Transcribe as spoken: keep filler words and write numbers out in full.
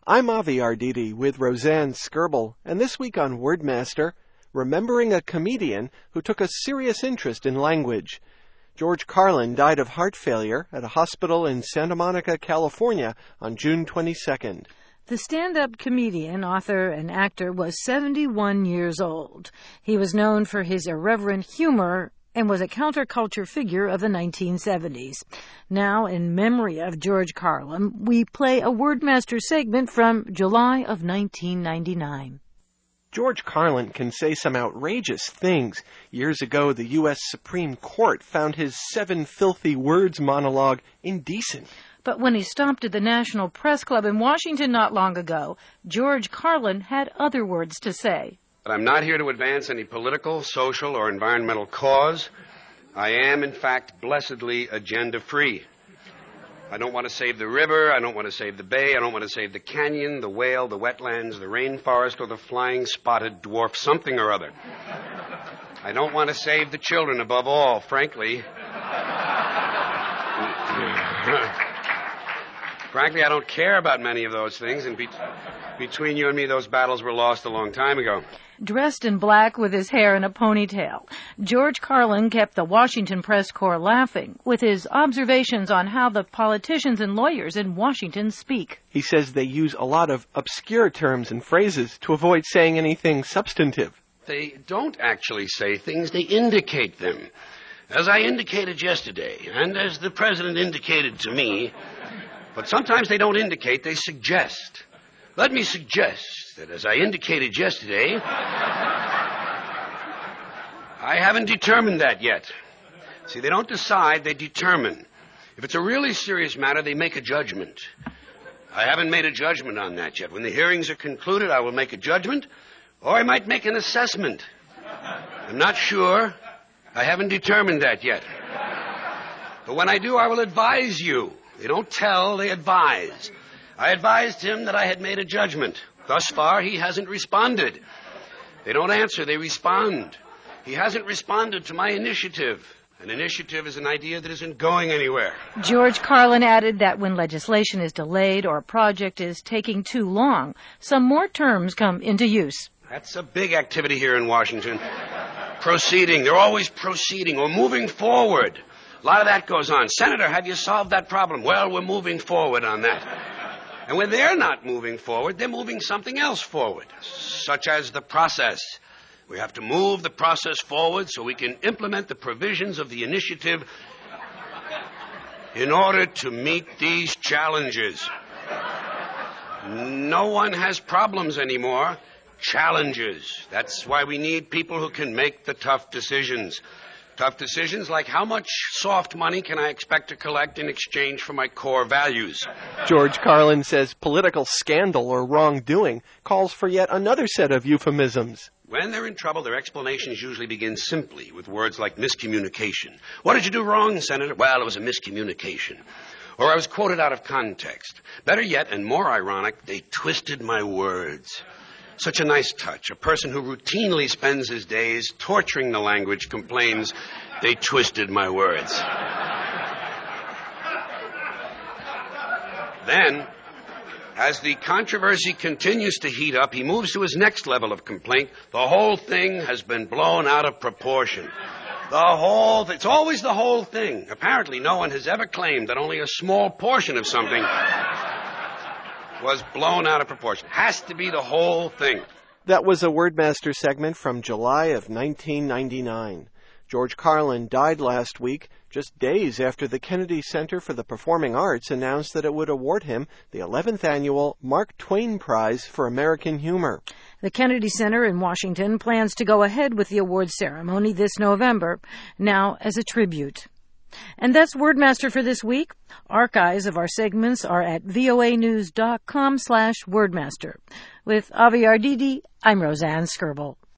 I'm Avi Arditi with Roseanne Skirble, and this week on Wordmaster, remembering a comedian who took a serious interest in language. George Carlin died of heart failure at a hospital in Santa Monica, California on June twenty-second. The stand-up comedian, author, and actor was seventy-one years old. He was known for his irreverent humor and was a counterculture figure of the nineteen seventies. Now, in memory of George Carlin, we play a Wordmaster segment from July of nineteen ninety-nine. George Carlin can say some outrageous things. Years ago, the U S Supreme Court found his seven filthy words monologue indecent. But when he stopped at the National Press Club in Washington not long ago, George Carlin had other words to say. I'm not here to advance any political, social, or environmental cause. I am, in fact, blessedly agenda-free. I don't want to save the river, I don't want to save the bay, I don't want to save the canyon, the whale, the wetlands, the rainforest, or the flying spotted dwarf something or other. I don't want to save the children above all, frankly. Frankly, I don't care about many of those things, and be- between you and me, those battles were lost a long time ago. Dressed in black with his hair in a ponytail, George Carlin kept the Washington press corps laughing with his observations on how the politicians and lawyers in Washington speak. He says they use a lot of obscure terms and phrases to avoid saying anything substantive. They don't actually say things, they indicate them. As I indicated yesterday, and as the president indicated to me, but sometimes they don't indicate, they suggest. Let me suggest that, as I indicated yesterday, I haven't determined that yet. See, they don't decide, they determine. If it's a really serious matter, they make a judgment. I haven't made a judgment on that yet. When the hearings are concluded, I will make a judgment, or I might make an assessment. I'm not sure. I haven't determined that yet. But when I do, I will advise you. They don't tell, they advise. I advised him that I had made a judgment. Thus far, he hasn't responded. They don't answer, they respond. He hasn't responded to my initiative. An initiative is an idea that isn't going anywhere. George Carlin added that when legislation is delayed or a project is taking too long, some more terms come into use. That's a big activity here in Washington. Proceeding. They're always proceeding or moving forward. A lot of that goes on. Senator, have you solved that problem? Well, we're moving forward on that. And when they're not moving forward, they're moving something else forward, such as the process. We have to move the process forward so we can implement the provisions of the initiative in order to meet these challenges. No one has problems anymore. Challenges. That's why we need people who can make the tough decisions. Tough decisions like how much soft money can I expect to collect in exchange for my core values. George Carlin says political scandal or wrongdoing calls for yet another set of euphemisms. When they're in trouble, their explanations usually begin simply with words like miscommunication. What did you do wrong, Senator? Well, it was a miscommunication. Or I was quoted out of context. Better yet, and more ironic, they twisted my words. Such a nice touch. A person who routinely spends his days torturing the language complains, they twisted my words. Then, as the controversy continues to heat up, he moves to his next level of complaint. The whole thing has been blown out of proportion. The whole thing. It's always the whole thing. Apparently, no one has ever claimed that only a small portion of something was blown out of proportion. Has to be the whole thing. That was a Wordmaster segment from July of nineteen ninety-nine. George Carlin died last week, just days after the Kennedy Center for the Performing Arts announced that it would award him the eleventh annual Mark Twain Prize for American Humor. The Kennedy Center in Washington plans to go ahead with the awards ceremony this November, now as a tribute. And that's Wordmaster for this week. Archives of our segments are at voanews.com slash Wordmaster. With Avi Arditi, I'm Roseanne Skirble.